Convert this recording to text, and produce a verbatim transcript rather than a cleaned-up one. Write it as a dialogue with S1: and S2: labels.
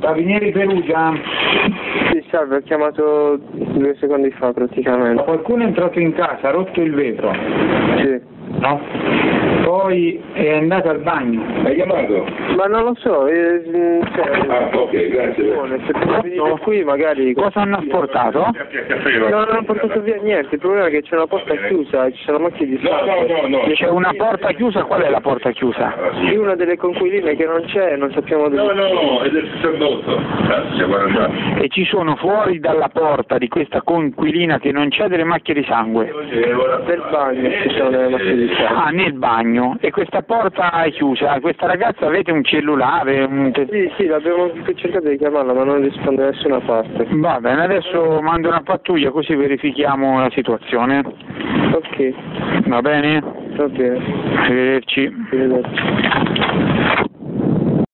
S1: Carabinieri Perugia?
S2: Sì, salve, ho chiamato due secondi fa praticamente.
S1: Qualcuno è entrato in casa, ha rotto il vetro?
S2: Sì.
S1: No? Poi è andato al bagno.
S3: Hai chiamato?
S2: Ma non lo so, eh, cioè,
S3: Ah, ok, grazie.
S2: se venite qui magari...
S1: Cosa hanno portato?
S2: No, non hanno portato via niente, il problema è che c'è una porta chiusa e ci sono macchie di
S3: No,
S2: sangue.
S3: no, no, no.
S1: C'è una porta chiusa, qual è la porta chiusa?
S2: Di una delle conquiline che non c'è, non sappiamo dove...
S3: No, no, è del sacerdotto. Ah, siamo andati.
S1: E ci sono fuori dalla porta di questa conquilina che non c'è delle macchie di sangue?
S2: Del bagno ci sono delle macchie di sangue.
S1: Ah, nel bagno. E questa porta è chiusa? Questa ragazza avete un cellulare? Un te-
S2: Sì, sì, abbiamo cercato di chiamarla ma non risponde da nessuna parte.
S1: Va bene, adesso mando una pattuglia così verifichiamo la situazione.
S2: Ok,
S1: Va bene?
S2: va bene.
S1: Arrivederci.
S2: Arrivederci.